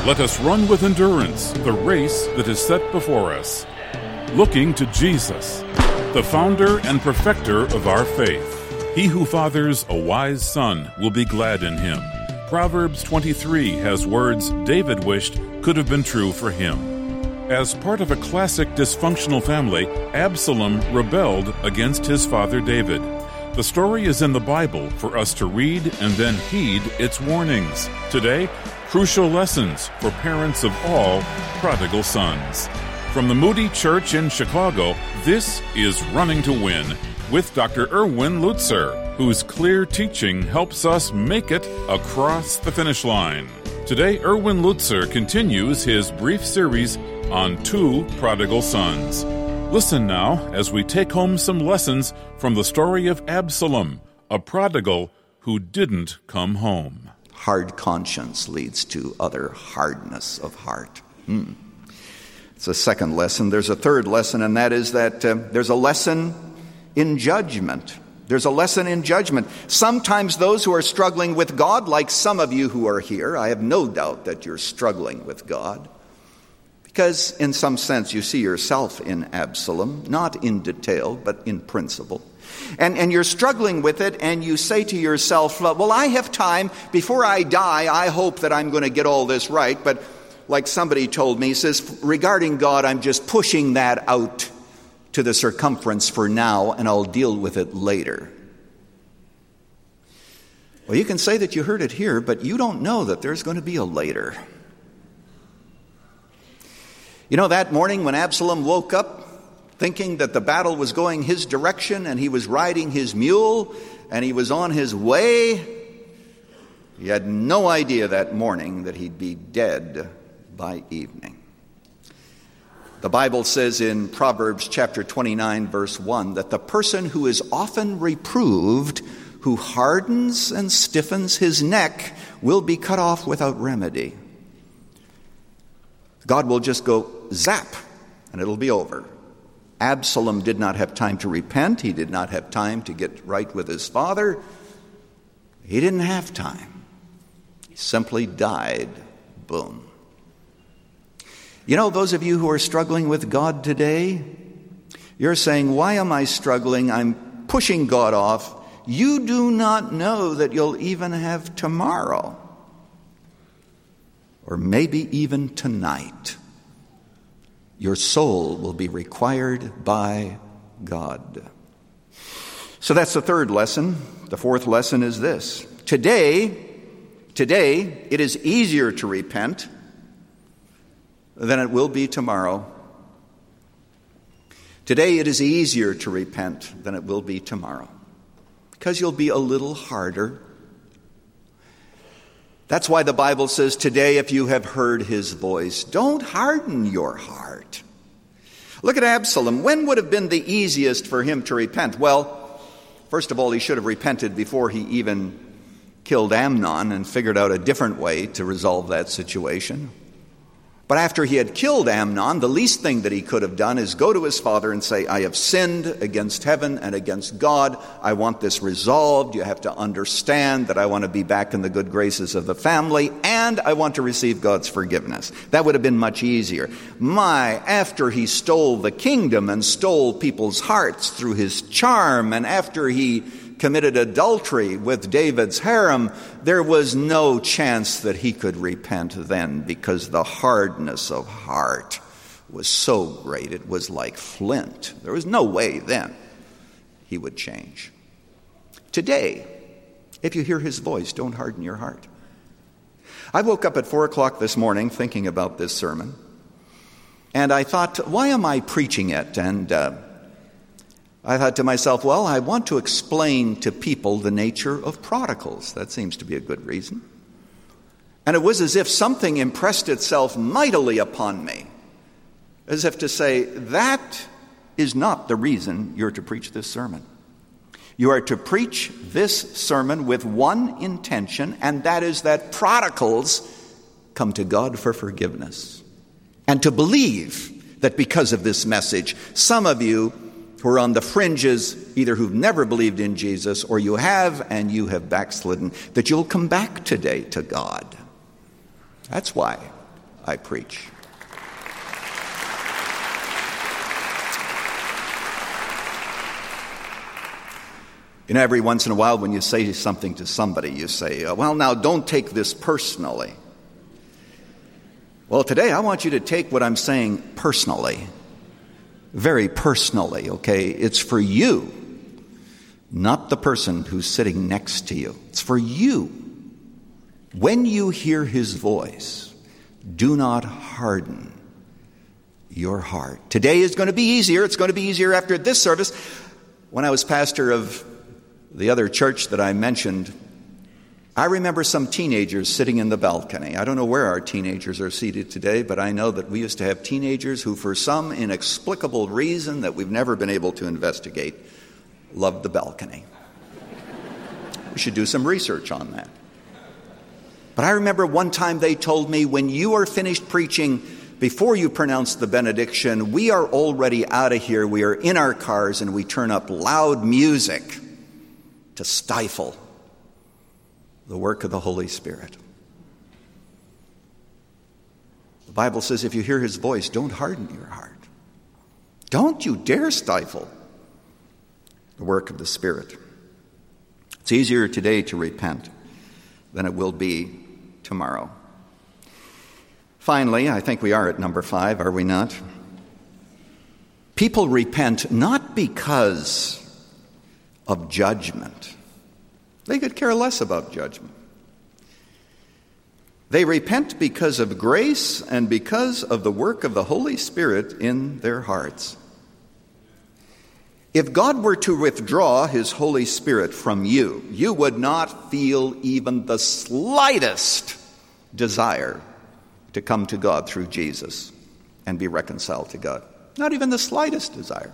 Let us run with endurance the race that is set before us, looking to Jesus, the founder and perfecter of our faith. He who fathers a wise son will be glad in him. Proverbs 23 has words David wished could have been true for him. As part of a classic dysfunctional family, Absalom rebelled against his father David. The story is in the Bible for us to read and then heed its warnings. Today, crucial lessons for parents of all prodigal sons. From the Moody Church in Chicago, this is Running to Win with Dr. Erwin Lutzer, whose clear teaching helps us make it across the finish line. Today, Erwin Lutzer continues his brief series on two prodigal sons. Listen now as we take home some lessons from the story of Absalom, a prodigal who didn't come home. Hard conscience leads to utter hardness of heart. It's a second lesson. There's a third lesson, and that is that there's a lesson in judgment. There's a lesson in judgment. Sometimes those who are struggling with God, like some of you who are here, I have no doubt that you're struggling with God, because in some sense you see yourself in Absalom, not in detail, but in principle. And you're struggling with it, and you say to yourself, well, I have time. Before I die, I hope that I'm going to get all this right. But like somebody told me, he says, regarding God, I'm just pushing that out to the circumference for now, and I'll deal with it later. Well, you can say that you heard it here, but you don't know that there's going to be a later. You know, that morning when Absalom woke up, thinking that the battle was going his direction and he was riding his mule and he was on his way, he had no idea that morning that he'd be dead by evening. The Bible says in Proverbs chapter 29, verse 1, that the person who is often reproved, who hardens and stiffens his neck, will be cut off without remedy. God will just go zap, and it'll be over. Absalom did not have time to repent. He did not have time to get right with his father. He didn't have time. He simply died. Boom. You know, those of you who are struggling with God today, you're saying, why am I struggling? I'm pushing God off. You do not know that you'll even have tomorrow, or maybe even tonight. Your soul will be required by God. So that's the third lesson. The fourth lesson is this. Today, it is easier to repent than it will be tomorrow. Today, it is easier to repent than it will be tomorrow, because you'll be a little harder. That's why the Bible says today, if you have heard his voice, don't harden your heart. Look at Absalom. When would have been the easiest for him to repent? Well, first of all, he should have repented before he even killed Amnon and figured out a different way to resolve that situation. But after he had killed Amnon, the least thing that he could have done is go to his father and say, I have sinned against heaven and against God. I want this resolved. You have to understand that I want to be back in the good graces of the family, and I want to receive God's forgiveness. That would have been much easier. After he stole the kingdom and stole people's hearts through his charm, and after he committed adultery with David's harem, there was no chance that he could repent then, because the hardness of heart was so great. It was like flint. There was no way then he would change. Today, if you hear his voice, don't harden your heart. I woke up at 4 o'clock this morning thinking about this sermon, and I thought, why am I preaching it? And I thought to myself, well, I want to explain to people the nature of prodigals. That seems to be a good reason. And it was as if something impressed itself mightily upon me, as if to say, that is not the reason you're to preach this sermon. You are to preach this sermon with one intention, and that is that prodigals come to God for forgiveness. And to believe that because of this message, some of you who are on the fringes, either who've never believed in Jesus, or you have and you have backslidden, that you'll come back today to God. That's why I preach. You know, every once in a while when you say something to somebody, you say, well, now don't take this personally. Well, today I want you to take what I'm saying personally, very personally, okay? It's for you, not the person who's sitting next to you. It's for you. When you hear his voice, do not harden your heart. Today is going to be easier. It's going to be easier after this service. When I was pastor of the other church that I mentioned, I remember some teenagers sitting in the balcony. I don't know where our teenagers are seated today, but I know that we used to have teenagers who, for some inexplicable reason that we've never been able to investigate, loved the balcony. We should do some research on that. But I remember one time they told me, when you are finished preaching, before you pronounce the benediction, we are already out of here. We are in our cars and we turn up loud music to stifle the work of the Holy Spirit. The Bible says if you hear his voice, don't harden your heart. Don't you dare stifle the work of the Spirit. It's easier today to repent than it will be tomorrow. Finally, I think we are at number 5, are we not? People repent not because of judgment. They could care less about judgment. They repent because of grace and because of the work of the Holy Spirit in their hearts. If God were to withdraw his Holy Spirit from you, you would not feel even the slightest desire to come to God through Jesus and be reconciled to God. Not even the slightest desire.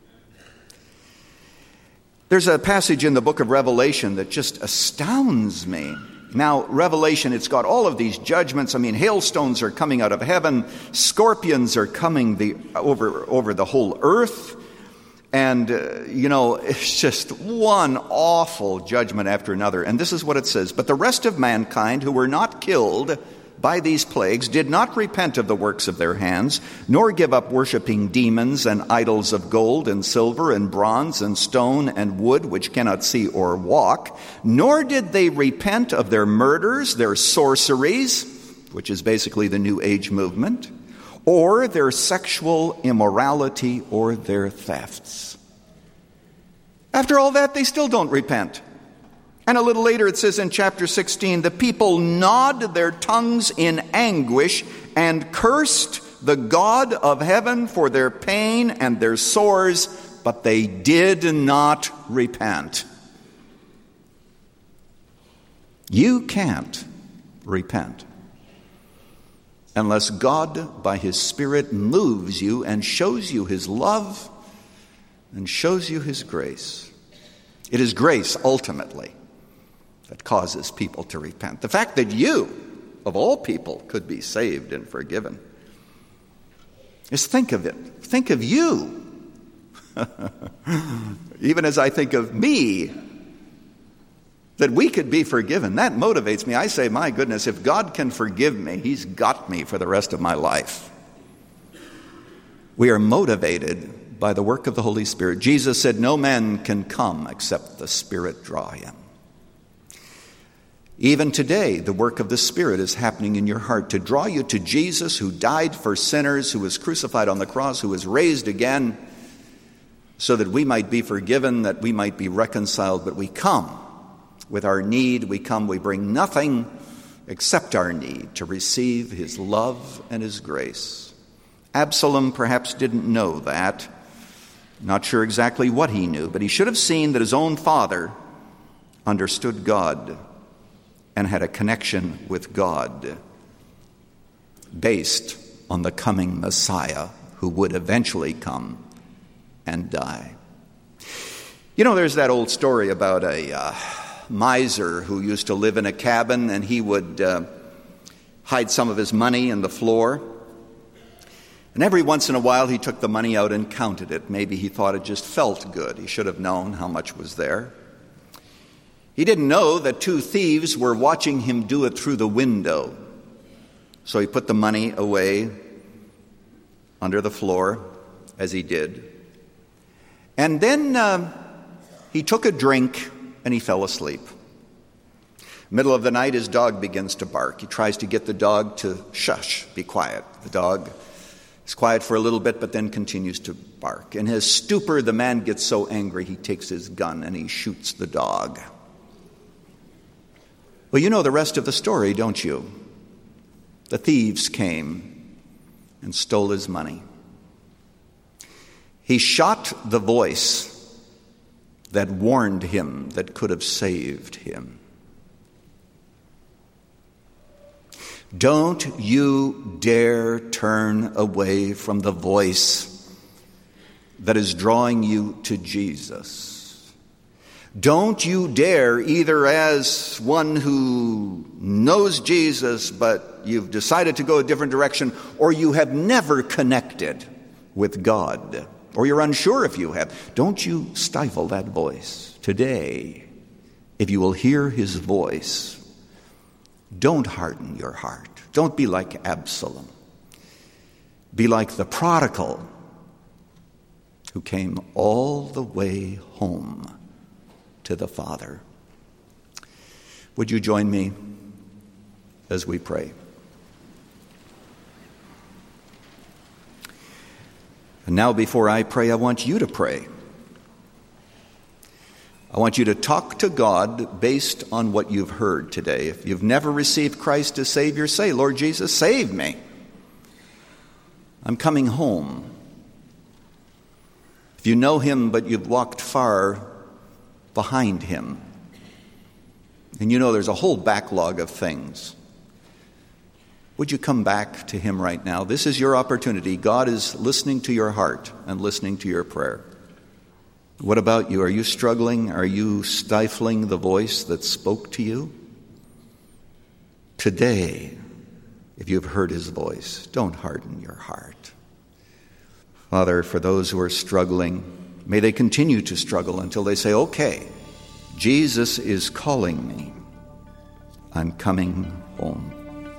There's a passage in the book of Revelation that just astounds me. Now, Revelation, it's got all of these judgments. I mean, hailstones are coming out of heaven. Scorpions are coming over the whole earth. And, it's just one awful judgment after another. And this is what it says. But the rest of mankind who were not killed by these plagues did not repent of the works of their hands, nor give up worshiping demons and idols of gold and silver and bronze and stone and wood, which cannot see or walk, nor did they repent of their murders, their sorceries, which is basically the New Age movement, or their sexual immorality or their thefts. After all that, they still don't repent. And a little later it says in chapter 16, the people gnawed their tongues in anguish and cursed the God of heaven for their pain and their sores, but they did not repent. You can't repent unless God, by his Spirit, moves you and shows you his love and shows you his grace. It is grace, ultimately, that causes people to repent. The fact that you, of all people, could be saved and forgiven. Just think of it. Think of you. Even as I think of me, that we could be forgiven. That motivates me. I say, my goodness, if God can forgive me, he's got me for the rest of my life. We are motivated by the work of the Holy Spirit. Jesus said, no man can come except the Spirit draw him. Even today, the work of the Spirit is happening in your heart to draw you to Jesus, who died for sinners, who was crucified on the cross, who was raised again, so that we might be forgiven, that we might be reconciled. But we come with our need. We bring nothing except our need to receive his love and his grace. Absalom perhaps didn't know that. Not sure exactly what he knew, but he should have seen that his own father understood God and had a connection with God based on the coming Messiah who would eventually come and die. You know, there's that old story about a miser who used to live in a cabin, and he would hide some of his money in the floor. And every once in a while he took the money out and counted it. Maybe he thought it just felt good. He should have known how much was there. He didn't know that 2 thieves were watching him do it through the window. So he put the money away under the floor, as he did. And then he took a drink and he fell asleep. Middle of the night, his dog begins to bark. He tries to get the dog to shush, be quiet. The dog is quiet for a little bit, but then continues to bark. In his stupor, the man gets so angry, he takes his gun and he shoots the dog. Well, you know the rest of the story, don't you? The thieves came and stole his money. He shot the voice that warned him, that could have saved him. Don't you dare turn away from the voice that is drawing you to Jesus. Don't you dare, either as one who knows Jesus but you've decided to go a different direction, or you have never connected with God, or you're unsure if you have. Don't you stifle that voice. Today, if you will hear his voice, don't harden your heart. Don't be like Absalom. Be like the prodigal who came all the way home to the Father. Would you join me as we pray? And now, before I pray, I want you to pray. I want you to talk to God based on what you've heard today. If you've never received Christ as Savior, say, Lord Jesus, save me. I'm coming home. If you know him but you've walked far behind him, and you know there's a whole backlog of things, would you come back to him right now? This is your opportunity. God is listening to your heart and listening to your prayer. What about you? Are you struggling? Are you stifling the voice that spoke to you? Today, if you've heard his voice, don't harden your heart. Father, for those who are struggling, may they continue to struggle until they say, okay, Jesus is calling me. I'm coming home.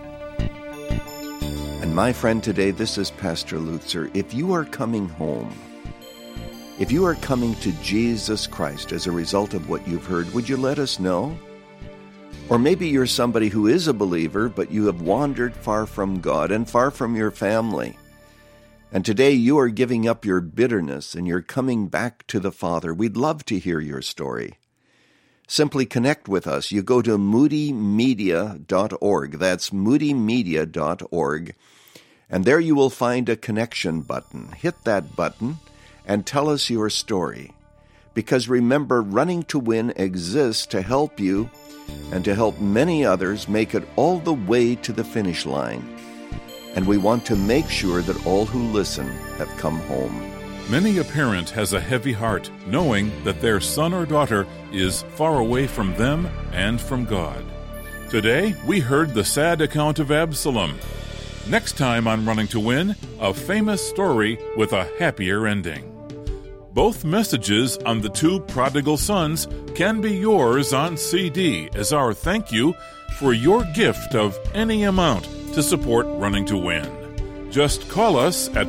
And my friend, today, this is Pastor Lutzer. If you are coming home, if you are coming to Jesus Christ as a result of what you've heard, would you let us know? Or maybe you're somebody who is a believer, but you have wandered far from God and far from your family. And today you are giving up your bitterness and you're coming back to the Father. We'd love to hear your story. Simply connect with us. You go to moodymedia.org. That's moodymedia.org. And there you will find a connection button. Hit that button and tell us your story. Because remember, Running to Win exists to help you and to help many others make it all the way to the finish line. And we want to make sure that all who listen have come home. Many a parent has a heavy heart, knowing that their son or daughter is far away from them and from God. Today, we heard the sad account of Absalom. Next time on Running to Win, a famous story with a happier ending. Both messages on the two prodigal sons can be yours on CD as our thank you for your gift of any amount to support Running to Win. Just call us at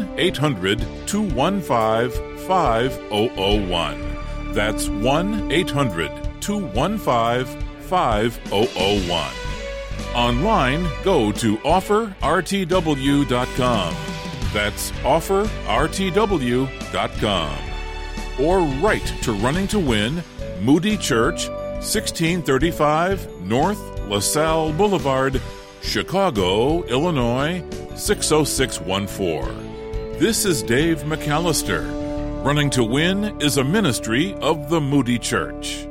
1-800-215-5001. That's 1-800-215-5001. Online, go to offerrtw.com. That's offerrtw.com. Or write to Running to Win, Moody Church, 1635 North LaSalle Boulevard, Chicago, Illinois, 60614. This is Dave McAllister. Running to Win is a ministry of the Moody Church.